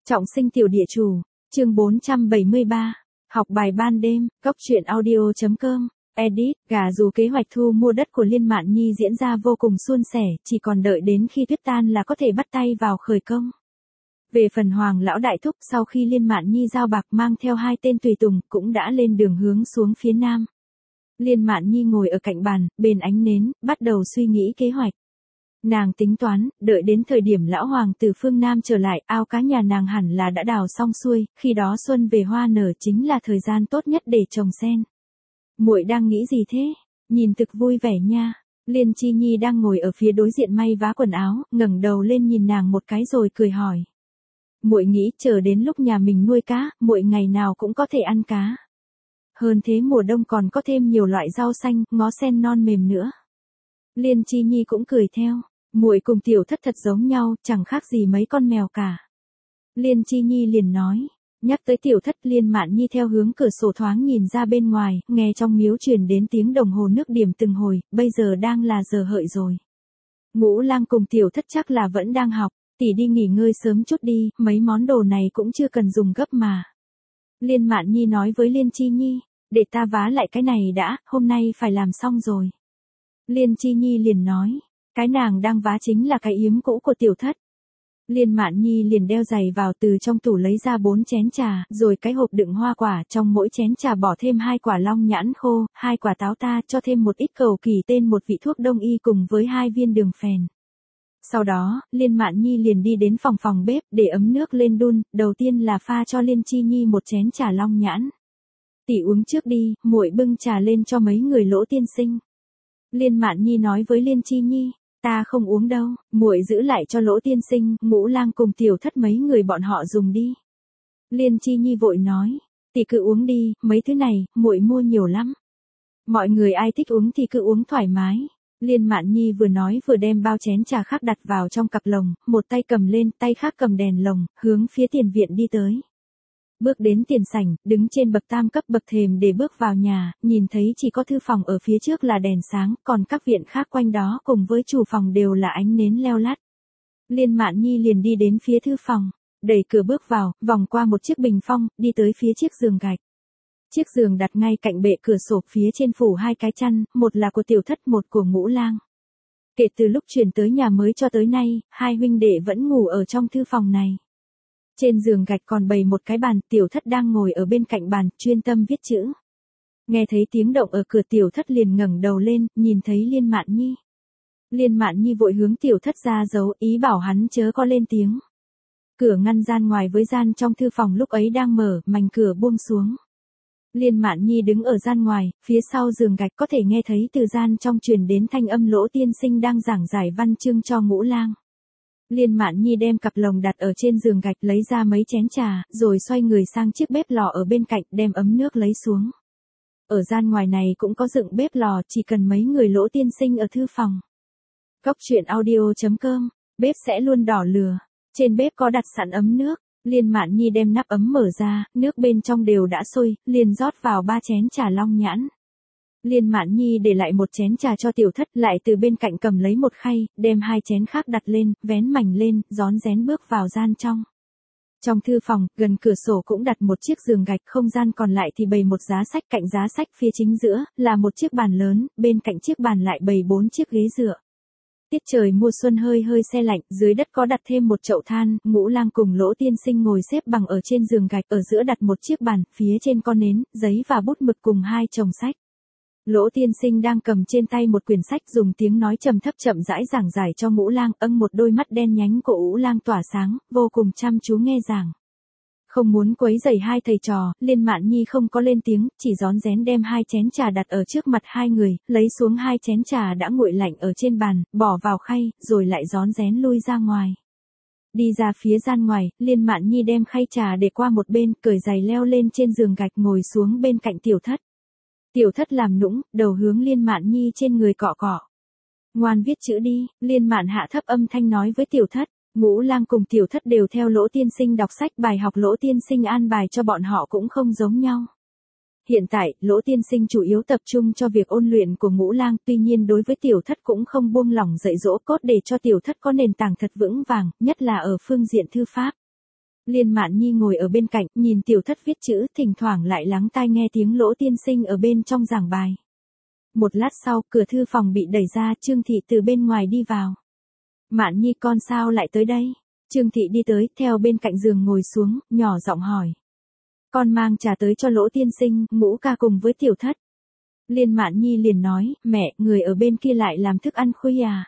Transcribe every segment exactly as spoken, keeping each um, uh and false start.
Trọng sinh tiểu địa chủ, chương bốn trăm bảy mươi ba, học bài ban đêm, cóc truyện audio.com, edit, gà dù kế hoạch thu mua đất của Liên Mạn Nhi diễn ra vô cùng suôn sẻ, chỉ còn đợi đến khi tuyết tan là có thể bắt tay vào khởi công. Về phần Hoàng lão đại thúc, sau khi Liên Mạn Nhi giao bạc mang theo hai tên tùy tùng, cũng đã lên đường hướng xuống phía nam. Liên Mạn Nhi ngồi ở cạnh bàn, bên ánh nến, bắt đầu suy nghĩ kế hoạch. Nàng tính toán, đợi đến thời điểm lão hoàng từ phương Nam trở lại, ao cá nhà nàng hẳn là đã đào xong xuôi, khi đó xuân về hoa nở chính là thời gian tốt nhất để trồng sen. Muội đang nghĩ gì thế? Nhìn thực vui vẻ nha. Liên Chi Nhi đang ngồi ở phía đối diện may vá quần áo, ngẩng đầu lên nhìn nàng một cái rồi cười hỏi. Muội nghĩ chờ đến lúc nhà mình nuôi cá, muội ngày nào cũng có thể ăn cá. Hơn thế mùa đông còn có thêm nhiều loại rau xanh, ngó sen non mềm nữa. Liên Chi Nhi cũng cười theo, muội cùng tiểu thất thật giống nhau, chẳng khác gì mấy con mèo cả. Liên Chi Nhi liền nói, nhắc tới tiểu thất, Liên Mạn Nhi theo hướng cửa sổ thoáng nhìn ra bên ngoài, nghe trong miếu truyền đến tiếng đồng hồ nước điểm từng hồi, bây giờ đang là giờ hợi rồi. Ngũ Lang cùng tiểu thất chắc là vẫn đang học, tỷ đi nghỉ ngơi sớm chút đi, mấy món đồ này cũng chưa cần dùng gấp mà. Liên Mạn Nhi nói với Liên Chi Nhi, để ta vá lại cái này đã, hôm nay phải làm xong rồi. Liên Chi Nhi liền nói, cái nàng đang vá chính là cái yếm cũ của tiểu thất. Liên Mạn Nhi liền đeo giày vào, từ trong tủ lấy ra bốn chén trà, rồi cái hộp đựng hoa quả, trong mỗi chén trà bỏ thêm hai quả long nhãn khô, hai quả táo ta, cho thêm một ít cầu kỳ tên một vị thuốc đông y cùng với hai viên đường phèn. Sau đó, Liên Mạn Nhi liền đi đến phòng phòng bếp, để ấm nước lên đun, đầu tiên là pha cho Liên Chi Nhi một chén trà long nhãn. Tỷ uống trước đi, muội bưng trà lên cho mấy người Lỗ tiên sinh. Liên Mạn Nhi nói với Liên Chi Nhi, ta không uống đâu, muội giữ lại cho Lỗ tiên sinh, Ngũ Lang cùng tiểu thất mấy người bọn họ dùng đi. Liên Chi Nhi vội nói, tỷ cứ uống đi, mấy thứ này, muội mua nhiều lắm. Mọi người ai thích uống thì cứ uống thoải mái. Liên Mạn Nhi vừa nói vừa đem bao chén trà khác đặt vào trong cặp lồng, một tay cầm lên, tay khác cầm đèn lồng, hướng phía tiền viện đi tới. Bước đến tiền sảnh, đứng trên bậc tam cấp bậc thềm để bước vào nhà, nhìn thấy chỉ có thư phòng ở phía trước là đèn sáng, còn các viện khác quanh đó cùng với chủ phòng đều là ánh nến leo lắt. Liên Mạn Nhi liền đi đến phía thư phòng, đẩy cửa bước vào, vòng qua một chiếc bình phong, đi tới phía chiếc giường gạch. Chiếc giường đặt ngay cạnh bệ cửa sổ, phía trên phủ hai cái chăn, một là của tiểu thất, một của Ngũ Lang. Kể từ lúc chuyển tới nhà mới cho tới nay, hai huynh đệ vẫn ngủ ở trong thư phòng này. Trên giường gạch còn bày một cái bàn, tiểu thất đang ngồi ở bên cạnh bàn, chuyên tâm viết chữ. Nghe thấy tiếng động ở cửa, tiểu thất liền ngẩng đầu lên, nhìn thấy Liên Mạn Nhi. Liên Mạn Nhi vội hướng tiểu thất ra dấu, ý bảo hắn chớ có lên tiếng. Cửa ngăn gian ngoài với gian trong thư phòng lúc ấy đang mở, mảnh cửa buông xuống. Liên Mạn Nhi đứng ở gian ngoài, phía sau giường gạch có thể nghe thấy từ gian trong truyền đến thanh âm Lỗ tiên sinh đang giảng giải văn chương cho Ngũ Lang. Liên Mạn Nhi đem cặp lồng đặt ở trên giường gạch, lấy ra mấy chén trà, rồi xoay người sang chiếc bếp lò ở bên cạnh, đem ấm nước lấy xuống. Ở gian ngoài này cũng có dựng bếp lò, chỉ cần mấy người Lỗ tiên sinh ở thư phòng. Cóc truyện audio.com, bếp sẽ luôn đỏ lửa. Trên bếp có đặt sẵn ấm nước. Liên Mạn Nhi đem nắp ấm mở ra, nước bên trong đều đã sôi, liền rót vào ba chén trà long nhãn. Liên Mạn Nhi để lại một chén trà cho tiểu thất, lại từ bên cạnh cầm lấy một khay, đem hai chén khác đặt lên, vén mảnh lên, rón rén bước vào gian trong. Trong thư phòng, gần cửa sổ cũng đặt một chiếc giường gạch, không gian còn lại thì bày một giá sách, cạnh giá sách phía chính giữa, là một chiếc bàn lớn, bên cạnh chiếc bàn lại bày bốn chiếc ghế dựa. Tiết trời mùa xuân hơi hơi se lạnh, dưới đất có đặt thêm một chậu than, Ngũ Lang cùng Lỗ tiên sinh ngồi xếp bằng ở trên giường gạch, ở giữa đặt một chiếc bàn, phía trên có nến, giấy và bút mực cùng hai chồng sách. Lỗ tiên sinh đang cầm trên tay một quyển sách, dùng tiếng nói trầm thấp chậm rãi giảng giải cho Ngũ Lang, âng một đôi mắt đen nhánh của Ngũ Lang tỏa sáng, vô cùng chăm chú nghe giảng. Không muốn quấy rầy hai thầy trò, Liên Mạn Nhi không có lên tiếng, chỉ rón rén đem hai chén trà đặt ở trước mặt hai người, lấy xuống hai chén trà đã nguội lạnh ở trên bàn, bỏ vào khay, rồi lại rón rén lui ra ngoài. Đi ra phía gian ngoài, Liên Mạn Nhi đem khay trà để qua một bên, cởi giày leo lên trên giường gạch ngồi xuống bên cạnh tiểu thất. Tiểu thất làm nũng, đầu hướng Liên Mạn Nhi trên người cọ cọ. Ngoan viết chữ đi, Liên Mạn hạ thấp âm thanh nói với tiểu thất. Ngũ Lang cùng tiểu thất đều theo Lỗ tiên sinh đọc sách, bài học Lỗ tiên sinh an bài cho bọn họ cũng không giống nhau. Hiện tại, Lỗ tiên sinh chủ yếu tập trung cho việc ôn luyện của Ngũ Lang, tuy nhiên đối với tiểu thất cũng không buông lỏng dạy dỗ, cốt để cho tiểu thất có nền tảng thật vững vàng, nhất là ở phương diện thư pháp. Liên Mạn Nhi ngồi ở bên cạnh, nhìn tiểu thất viết chữ, thỉnh thoảng lại lắng tai nghe tiếng Lỗ tiên sinh ở bên trong giảng bài. Một lát sau, cửa thư phòng bị đẩy ra, Trương Thị từ bên ngoài đi vào. Mạn Nhi con sao lại tới đây? Trương Thị đi tới, theo bên cạnh giường ngồi xuống, nhỏ giọng hỏi. Con mang trà tới cho Lỗ tiên sinh, Ngũ ca cùng với tiểu thất. Liên Mạn Nhi liền nói, mẹ, người ở bên kia lại làm thức ăn khuya à?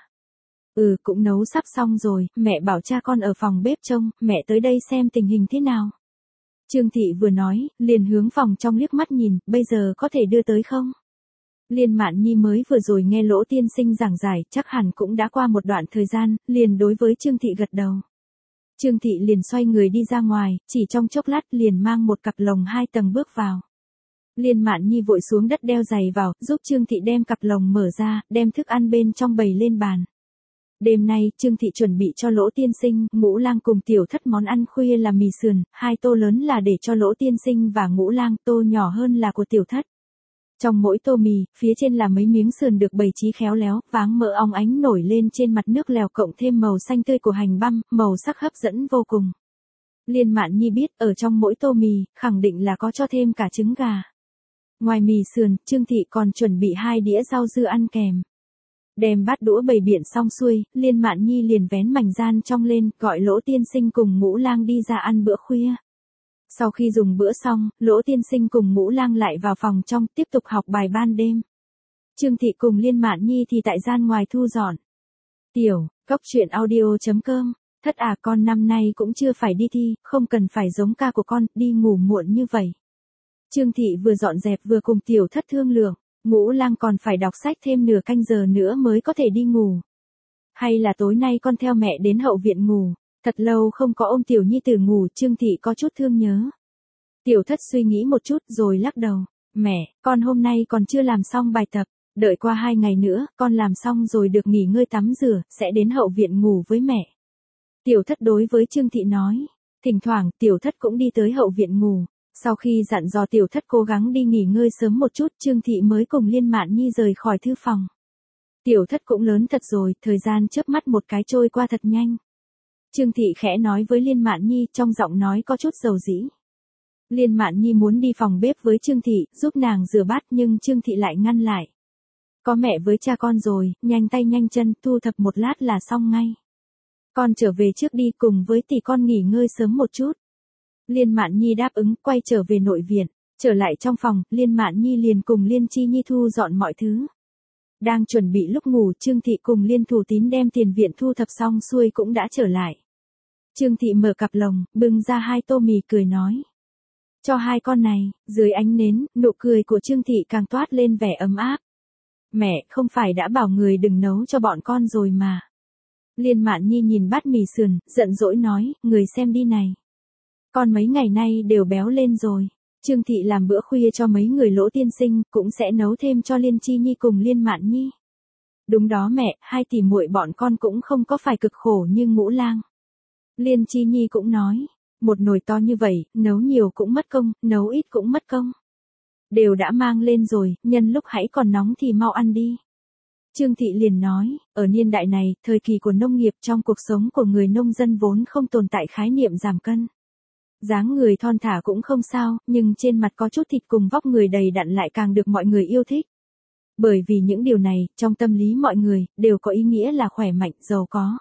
Ừ, cũng nấu sắp xong rồi, mẹ bảo cha con ở phòng bếp trông, mẹ tới đây xem tình hình thế nào. Trương Thị vừa nói, liền hướng phòng trong liếc mắt nhìn, bây giờ có thể đưa tới không? Liên Mạn Nhi mới vừa rồi nghe Lỗ tiên sinh giảng giải, chắc hẳn cũng đã qua một đoạn thời gian, liền đối với Trương Thị gật đầu. Trương Thị liền xoay người đi ra ngoài, chỉ trong chốc lát liền mang một cặp lồng hai tầng bước vào. Liên Mạn Nhi vội xuống đất đeo giày vào, giúp Trương Thị đem cặp lồng mở ra, đem thức ăn bên trong bày lên bàn. Đêm nay, Trương Thị chuẩn bị cho Lỗ tiên sinh, Ngũ lang cùng tiểu thất món ăn khuya là mì sườn, hai tô lớn là để cho Lỗ tiên sinh và Ngũ lang, tô nhỏ hơn là của tiểu thất. Trong mỗi tô mì, phía trên là mấy miếng sườn được bày trí khéo léo, váng mỡ óng ánh nổi lên trên mặt nước lèo cộng thêm màu xanh tươi của hành băm, màu sắc hấp dẫn vô cùng. Liên Mạn Nhi biết, ở trong mỗi tô mì, khẳng định là có cho thêm cả trứng gà. Ngoài mì sườn, Trương Thị còn chuẩn bị hai đĩa rau dưa ăn kèm. Đem bát đũa bày biện xong xuôi, Liên Mạn Nhi liền vén mảnh gian trong lên, gọi Lỗ tiên sinh cùng Ngũ lang đi ra ăn bữa khuya. Sau khi dùng bữa xong, Lỗ tiên sinh cùng Ngũ lang lại vào phòng trong, tiếp tục học bài ban đêm. Trương Thị cùng Liên Mạn Nhi thì tại gian ngoài thu dọn. Tiểu, cốc truyện audio chấm com, thất à con năm nay cũng chưa phải đi thi, không cần phải giống ca của con, đi ngủ muộn như vậy. Trương Thị vừa dọn dẹp vừa cùng tiểu thất thương lượng, Ngũ lang còn phải đọc sách thêm nửa canh giờ nữa mới có thể đi ngủ. Hay là tối nay con theo mẹ đến hậu viện ngủ, thật lâu không có ôm tiểu nhi tử ngủ, Trương Thị có chút thương nhớ. Tiểu thất suy nghĩ một chút rồi lắc đầu, mẹ, con hôm nay còn chưa làm xong bài tập, đợi qua hai ngày nữa, con làm xong rồi được nghỉ ngơi tắm rửa, sẽ đến hậu viện ngủ với mẹ. Tiểu thất đối với Trương Thị nói, thỉnh thoảng tiểu thất cũng đi tới hậu viện ngủ. Sau khi dặn dò tiểu thất cố gắng đi nghỉ ngơi sớm một chút, Trương Thị mới cùng Liên Mạn Nhi rời khỏi thư phòng. Tiểu thất cũng lớn thật rồi, thời gian chớp mắt một cái trôi qua thật nhanh. Trương Thị khẽ nói với Liên Mạn Nhi, trong giọng nói có chút dầu dĩ. Liên Mạn Nhi muốn đi phòng bếp với Trương Thị, giúp nàng rửa bát nhưng Trương Thị lại ngăn lại. Có mẹ với cha con rồi, nhanh tay nhanh chân, thu thập một lát là xong ngay. Con trở về trước đi, cùng với tỷ con nghỉ ngơi sớm một chút. Liên Mạn Nhi đáp ứng, quay trở về nội viện, trở lại trong phòng, Liên Mạn Nhi liền cùng Liên Chi Nhi thu dọn mọi thứ. Đang chuẩn bị lúc ngủ, Trương Thị cùng Liên Thủ Tín đem tiền viện thu thập xong xuôi cũng đã trở lại. Trương Thị mở cặp lồng, bưng ra hai tô mì cười nói. Cho hai con này, dưới ánh nến, nụ cười của Trương Thị càng toát lên vẻ ấm áp. Mẹ, không phải đã bảo người đừng nấu cho bọn con rồi mà. Liên Mạn Nhi nhìn bát mì sườn, giận dỗi nói, người xem đi này. Con mấy ngày nay đều béo lên rồi. Trương Thị làm bữa khuya cho mấy người Lỗ tiên sinh, cũng sẽ nấu thêm cho Liên Chi Nhi cùng Liên Mạn Nhi. Đúng đó mẹ, hai tỷ muội bọn con cũng không có phải cực khổ như Ngũ lang. Liên Chi Nhi cũng nói, một nồi to như vậy, nấu nhiều cũng mất công, nấu ít cũng mất công. Đều đã mang lên rồi, nhân lúc hãy còn nóng thì mau ăn đi. Trương Thị liền nói, ở niên đại này, thời kỳ của nông nghiệp, trong cuộc sống của người nông dân vốn không tồn tại khái niệm giảm cân. Dáng người thon thả cũng không sao, nhưng trên mặt có chút thịt cùng vóc người đầy đặn lại càng được mọi người yêu thích. Bởi vì những điều này, trong tâm lý mọi người, đều có ý nghĩa là khỏe mạnh, giàu có.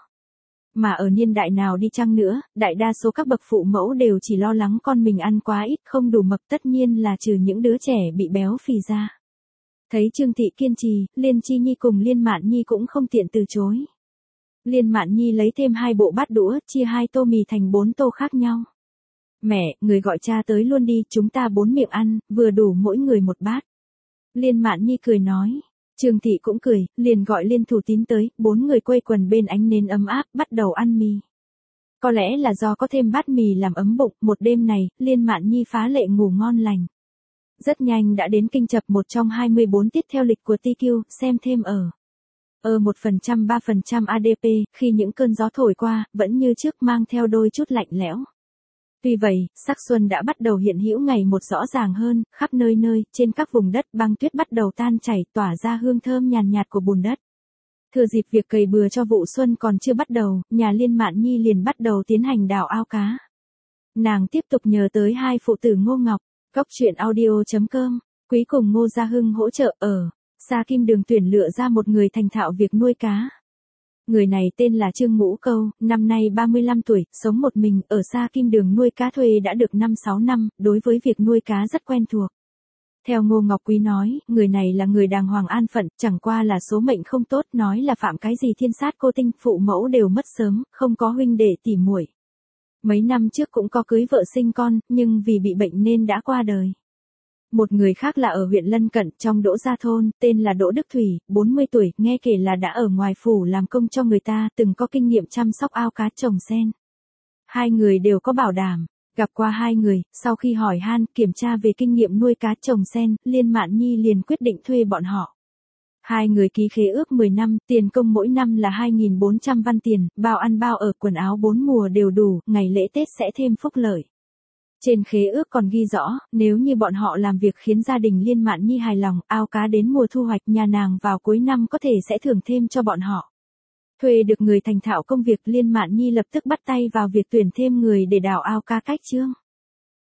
Mà ở niên đại nào đi chăng nữa, đại đa số các bậc phụ mẫu đều chỉ lo lắng con mình ăn quá ít, không đủ mập, tất nhiên là trừ những đứa trẻ bị béo phì ra. Thấy Trương Thị kiên trì, Liên Chi Nhi cùng Liên Mạn Nhi cũng không tiện từ chối. Liên Mạn Nhi lấy thêm hai bộ bát đũa, chia hai tô mì thành bốn tô khác nhau. Mẹ, người gọi cha tới luôn đi, chúng ta bốn miệng ăn, vừa đủ mỗi người một bát. Liên Mạn Nhi cười nói. Trương Thị cũng cười, liền gọi Liên Thủ Tín tới, bốn người quây quần bên ánh nến ấm áp, bắt đầu ăn mì. Có lẽ là do có thêm bát mì làm ấm bụng, một đêm này, Liên Mạn Nhi phá lệ ngủ ngon lành. Rất nhanh đã đến kinh chập một trong hai mươi bốn tiết theo lịch của tê quy, xem thêm ở. Ở một phần trăm ba phần trăm a đê pê, khi những cơn gió thổi qua, vẫn như trước mang theo đôi chút lạnh lẽo. Tuy vậy, sắc xuân đã bắt đầu hiện hữu ngày một rõ ràng hơn, khắp nơi nơi, trên các vùng đất băng tuyết bắt đầu tan chảy, tỏa ra hương thơm nhàn nhạt của bùn đất. Thừa dịp việc cày bừa cho vụ xuân còn chưa bắt đầu, nhà Liên Mạn Nhi liền bắt đầu tiến hành đào ao cá. Nàng tiếp tục nhớ tới hai phụ tử Ngô Ngọc, Cóc truyện audio chấm com, Quý cùng Ngô Gia Hưng hỗ trợ ở Sa Kim Đường tuyển lựa ra một người thành thạo việc nuôi cá. Người này tên là Trương Ngũ Câu, năm nay ba mươi lăm tuổi, sống một mình ở Sa Kim Đường nuôi cá thuê đã được năm sáu năm, đối với việc nuôi cá rất quen thuộc. Theo Ngô Ngọc Quý nói, người này là người đàng hoàng an phận, chẳng qua là số mệnh không tốt, nói là phạm cái gì thiên sát cô tinh, phụ mẫu đều mất sớm, không có huynh đệ tỉ muội. Mấy năm trước cũng có cưới vợ sinh con, nhưng vì bị bệnh nên đã qua đời. Một người khác là ở huyện lân cận trong Đỗ Gia Thôn, tên là Đỗ Đức Thủy, bốn mươi tuổi, nghe kể là đã ở ngoài phủ làm công cho người ta, từng có kinh nghiệm chăm sóc ao cá trồng sen. Hai người đều có bảo đảm. Gặp qua hai người, sau khi hỏi han, kiểm tra về kinh nghiệm nuôi cá trồng sen, Liên Mạn Nhi liền quyết định thuê bọn họ. Hai người ký khế ước mười năm, tiền công mỗi năm là hai nghìn bốn trăm văn tiền, bao ăn bao ở, quần áo bốn mùa đều đủ, ngày lễ Tết sẽ thêm phúc lợi. Trên khế ước còn ghi rõ, nếu như bọn họ làm việc khiến gia đình Liên Mạn Nhi hài lòng, ao cá đến mùa thu hoạch nhà nàng vào cuối năm có thể sẽ thưởng thêm cho bọn họ. Thuê được người thành thạo công việc, Liên Mạn Nhi lập tức bắt tay vào việc tuyển thêm người để đào ao cá cách chương.